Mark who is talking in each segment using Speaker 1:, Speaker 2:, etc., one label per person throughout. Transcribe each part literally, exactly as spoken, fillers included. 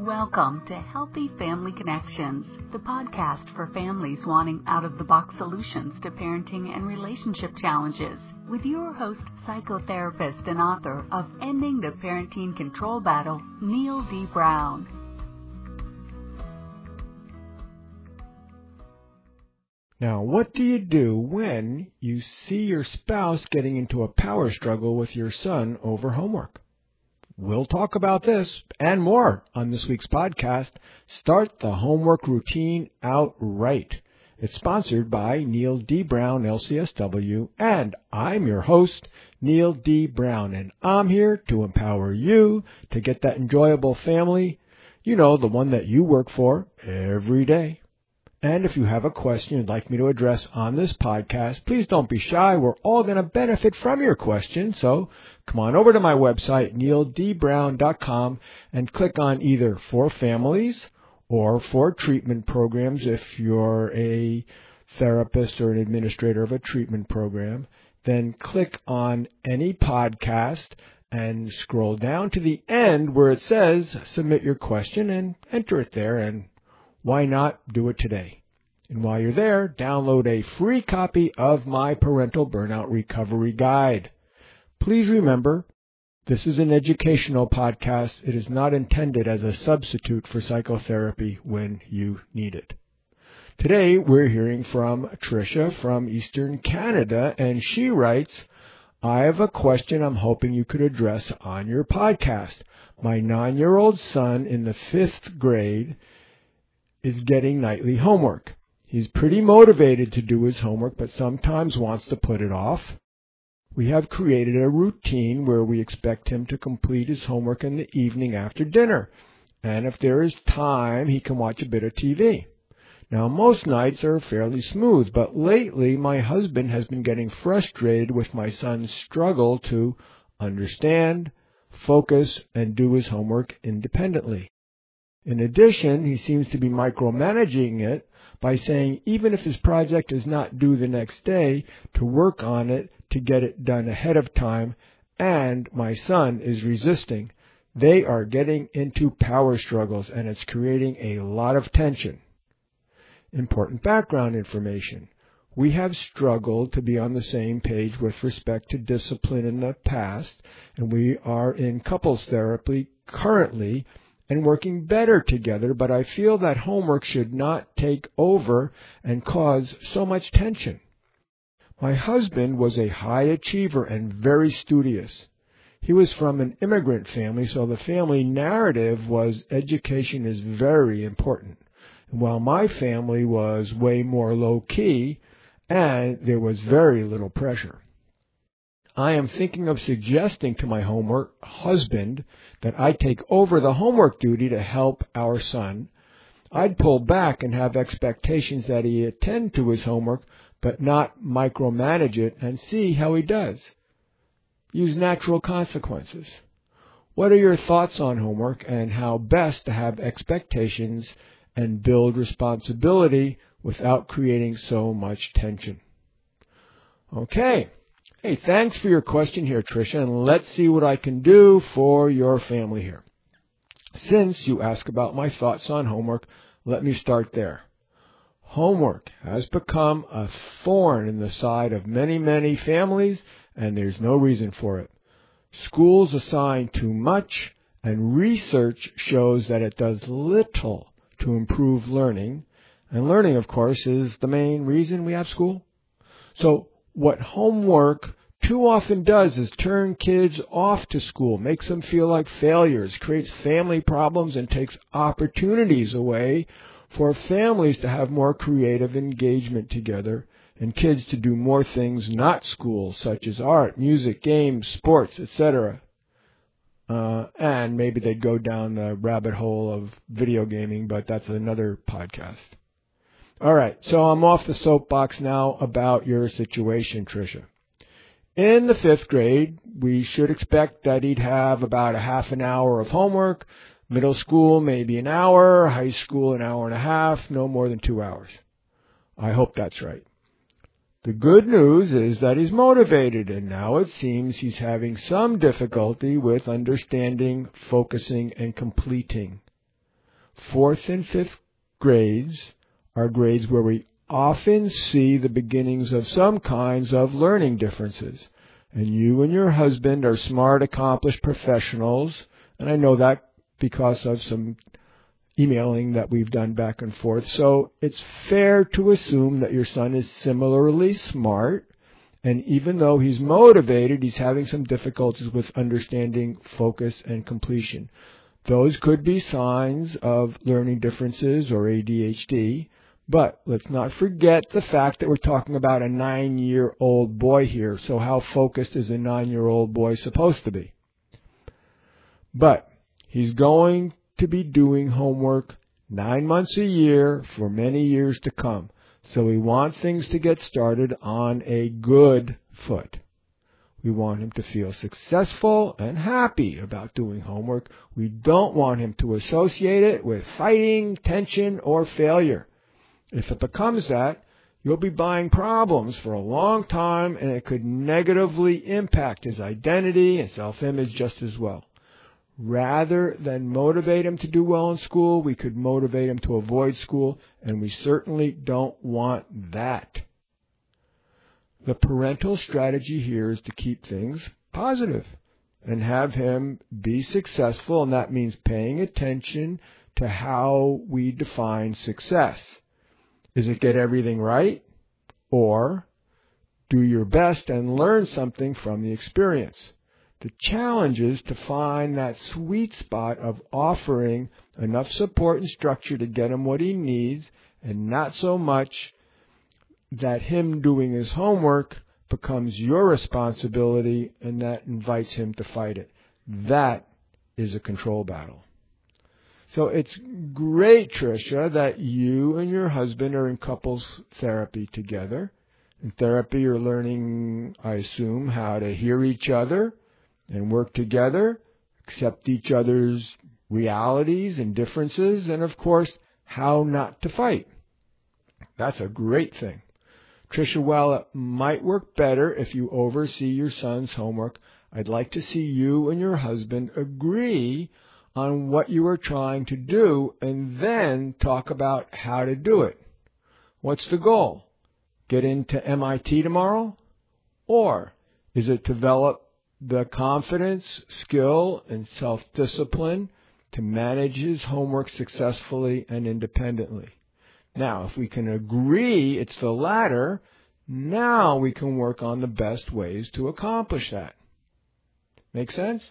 Speaker 1: Welcome to Healthy Family Connections, the podcast for families wanting out-of-the-box solutions to parenting and relationship challenges, with your host, psychotherapist and author of Ending the Parenting Control Battle, Neil D. Brown.
Speaker 2: Now, what do you do when you see your spouse getting into a power struggle with your son over homework? We'll talk about this and more on this week's podcast, Start the Homework Routine Out Right. It's sponsored by Neil D. Brown, L C S W, and I'm your host, Neil D. Brown, and I'm here to empower you to get that enjoyable family, you know, the one that you work for every day. And if you have a question you'd like me to address on this podcast, please don't be shy. We're all going to benefit from your question. So come on over to my website, neil d brown dot com, and click on either For Families or For Treatment Programs if you're a therapist or an administrator of a treatment program. Then click on any podcast and scroll down to the end where it says Submit Your Question and enter it there, and why not do it today? And while you're there, download a free copy of my Parental Burnout Recovery Guide. Please remember, this is an educational podcast. It is not intended as a substitute for psychotherapy when you need it. Today, we're hearing from Tricia from Eastern Canada, and she writes, I have a question I'm hoping you could address on your podcast. My nine-year-old son in the fifth grade is getting nightly homework. He's pretty motivated to do his homework, but sometimes wants to put it off. We have created a routine where we expect him to complete his homework in the evening after dinner. And if there is time, he can watch a bit of T V. Now, most nights are fairly smooth, but lately my husband has been getting frustrated with my son's struggle to understand, focus, and do his homework independently. In addition, he seems to be micromanaging it by saying even if his project is not due the next day, to work on it to get it done ahead of time, and my son is resisting. They are getting into power struggles, and it's creating a lot of tension. Important background information. We have struggled to be on the same page with respect to discipline in the past, and we are in couples therapy currently and working better together, but I feel that homework should not take over and cause so much tension. My husband was a high achiever and very studious. He was from an immigrant family, so the family narrative was education is very important. While my family was way more low-key, and there was very little pressure. I am thinking of suggesting to my homework husband that I take over the homework duty to help our son. I'd pull back and have expectations that he attend to his homework, but not micromanage it, and see how he does. Use natural consequences. What are your thoughts on homework and how best to have expectations and build responsibility without creating so much tension? Okay. Hey, thanks for your question here, Tricia, and let's see what I can do for your family here. Since you asked about my thoughts on homework, let me start there. Homework has become a thorn in the side of many, many families, and there's no reason for it. Schools assign too much, and research shows that it does little to improve learning, and learning, of course, is the main reason we have school. So what homework too often does is turn kids off to school, makes them feel like failures, creates family problems, and takes opportunities away for families to have more creative engagement together and kids to do more things not school, such as art, music, games, sports, et cetera. Uh, and maybe they'd go down the rabbit hole of video gaming, but that's another podcast. All right, so I'm off the soapbox now about your situation, Tricia. In the fifth grade, we should expect that he'd have about a half an hour of homework. Middle school, maybe an hour. High school, an hour and a half. No more than two hours. I hope that's right. The good news is that he's motivated, and now it seems he's having some difficulty with understanding, focusing, and completing. fourth and fifth grades are grades where we often see the beginnings of some kinds of learning differences. And you and your husband are smart, accomplished professionals, and I know that because of some emailing that we've done back and forth. So it's fair to assume that your son is similarly smart, and even though he's motivated, he's having some difficulties with understanding focus and completion. Those could be signs of learning differences or A D H D, but let's not forget the fact that we're talking about a nine-year-old boy here. So how focused is a nine-year-old boy supposed to be? But he's going to be doing homework nine months a year for many years to come. So we want things to get started on a good foot. We want him to feel successful and happy about doing homework. We don't want him to associate it with fighting, tension, or failure. If it becomes that, you'll be buying problems for a long time, and it could negatively impact his identity and self-image just as well. Rather than motivate him to do well in school, we could motivate him to avoid school, and we certainly don't want that. The parental strategy here is to keep things positive and have him be successful, and that means paying attention to how we define success. Is it get everything right, or do your best and learn something from the experience? The challenge is to find that sweet spot of offering enough support and structure to get him what he needs, and not so much that him doing his homework becomes your responsibility and that invites him to fight it. That is a control battle. So it's great, Tricia, that you and your husband are in couples therapy together. In therapy, you're learning, I assume, how to hear each other and work together, accept each other's realities and differences, and, of course, how not to fight. That's a great thing. Tricia, while it might work better if you oversee your son's homework, I'd like to see you and your husband agree on what you are trying to do and then talk about how to do it. What's the goal? Get into M I T tomorrow? Or is it develop the confidence, skill, and self-discipline to manage his homework successfully and independently? Now, if we can agree it's the latter, now we can work on the best ways to accomplish that. Make sense?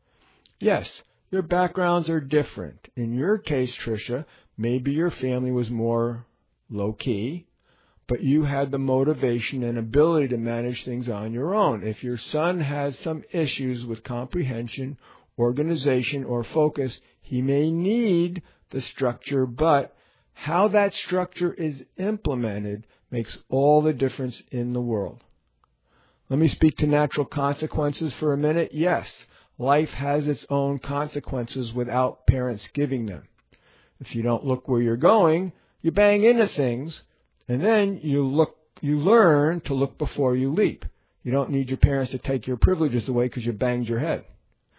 Speaker 2: Yes, your backgrounds are different. In your case, Tricia, maybe your family was more low-key, but you had the motivation and ability to manage things on your own. If your son has some issues with comprehension, organization, or focus, he may need the structure, but how that structure is implemented makes all the difference in the world. Let me speak to natural consequences for a minute. Yes, life has its own consequences without parents giving them. If you don't look where you're going, you bang into things, and then you look, you learn to look before you leap. You don't need your parents to take your privileges away because you banged your head.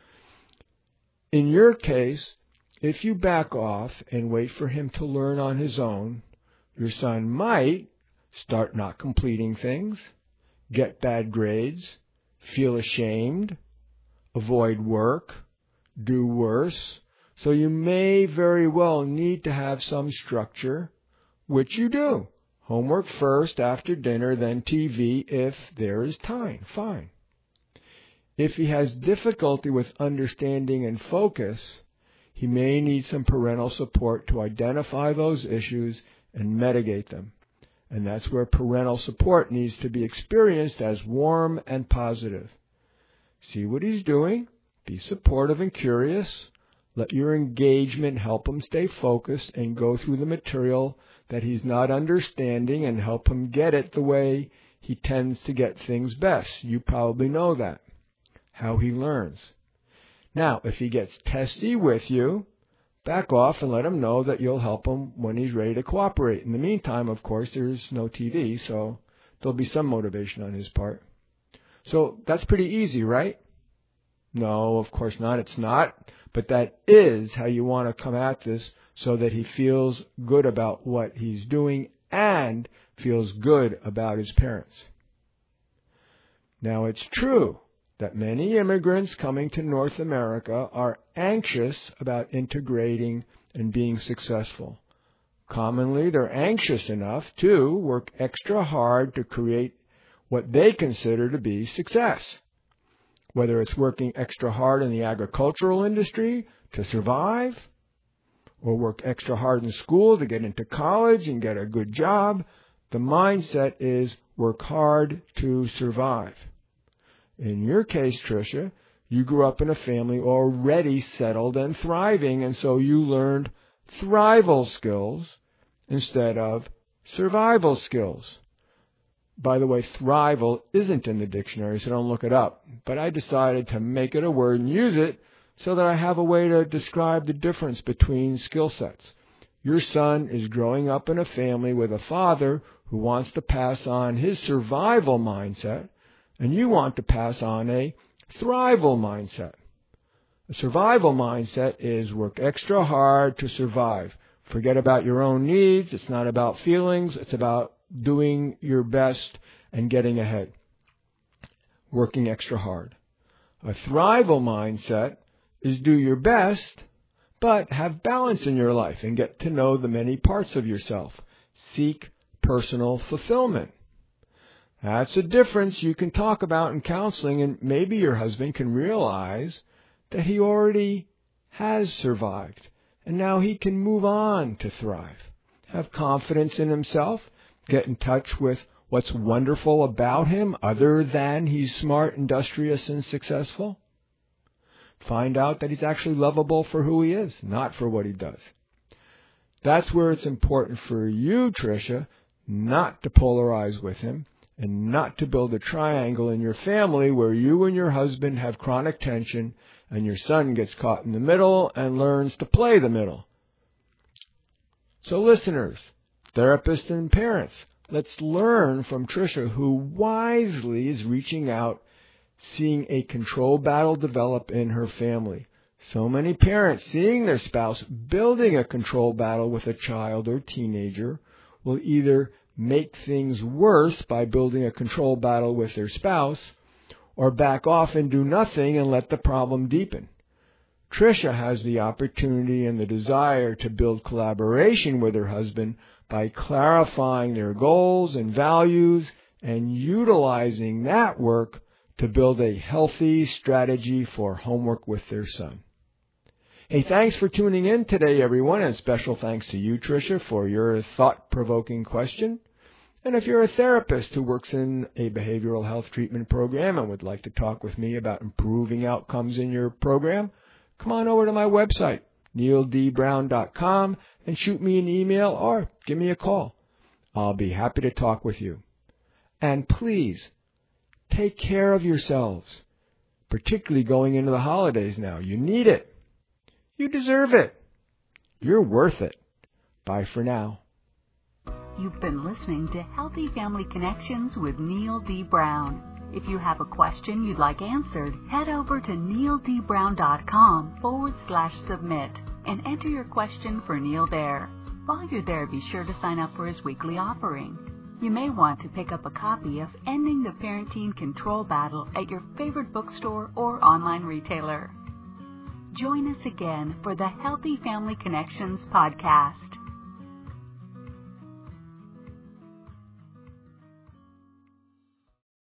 Speaker 2: In your case, if you back off and wait for him to learn on his own, your son might start not completing things, get bad grades, feel ashamed, avoid work, do worse. So you may very well need to have some structure, which you do. Homework first, after dinner, then T V if there is time. Fine. If he has difficulty with understanding and focus, he may need some parental support to identify those issues and mitigate them. And that's where parental support needs to be experienced as warm and positive. See what he's doing, be supportive and curious, let your engagement help him stay focused and go through the material that he's not understanding and help him get it the way he tends to get things best. You probably know that, how he learns. Now, if he gets testy with you, back off and let him know that you'll help him when he's ready to cooperate. In the meantime, of course, there's no T V, so there'll be some motivation on his part. So that's pretty easy, right? No, of course not. It's not. but that is how you want to come at this so that he feels good about what he's doing and feels good about his parents. Now, it's true that many immigrants coming to North America are anxious about integrating and being successful. Commonly, they're anxious enough to work extra hard to create what they consider to be success. Whether it's working extra hard in the agricultural industry to survive, or work extra hard in school to get into college and get a good job, the mindset is work hard to survive. In your case, Tricia, you grew up in a family already settled and thriving, and so you learned thrival skills instead of survival skills. By the way, thrival isn't in the dictionary, so don't look it up. But I decided to make it a word and use it so that I have a way to describe the difference between skill sets. Your son is growing up in a family with a father who wants to pass on his survival mindset, and you want to pass on a thrival mindset. A survival mindset is work extra hard to survive. Forget about your own needs. It's not about feelings. It's about doing your best and getting ahead. Working extra hard. A thrival mindset is do your best, but have balance in your life and get to know the many parts of yourself. Seek personal fulfillment. That's a difference you can talk about in counseling, and maybe your husband can realize that he already has survived, and now he can move on to thrive. Have confidence in himself. Get in touch with what's wonderful about him other than he's smart, industrious, and successful. Find out that he's actually lovable for who he is, not for what he does. That's where it's important for you, Tricia, not to polarize with him and not to build a triangle in your family where you and your husband have chronic tension and your son gets caught in the middle and learns to play the middle. So listeners, therapists and parents, let's learn from Tricia, who wisely is reaching out, seeing a control battle develop in her family. So many parents seeing their spouse building a control battle with a child or teenager will either make things worse by building a control battle with their spouse or back off and do nothing and let the problem deepen. Tricia has the opportunity and the desire to build collaboration with her husband by clarifying their goals and values and utilizing that work to build a healthy strategy for homework with their son. Hey, thanks for tuning in today, everyone, and special thanks to you, Tricia, for your thought-provoking question. And if you're a therapist who works in a behavioral health treatment program and would like to talk with me about improving outcomes in your program, come on over to my website, neil d brown dot com, and shoot me an email or give me a call. I'll be happy to talk with you. And please, take care of yourselves, particularly going into the holidays now. You need it. You deserve it. You're worth it. Bye for now.
Speaker 1: You've been listening to Healthy Family Connections with Neil D. Brown. If you have a question you'd like answered, head over to neildbrown.com forward slash submit and enter your question for Neil there. While you're there, be sure to sign up for his weekly offering. You may want to pick up a copy of Ending the Parenting Control Battle at your favorite bookstore or online retailer. Join us again for the Healthy Family Connections podcast.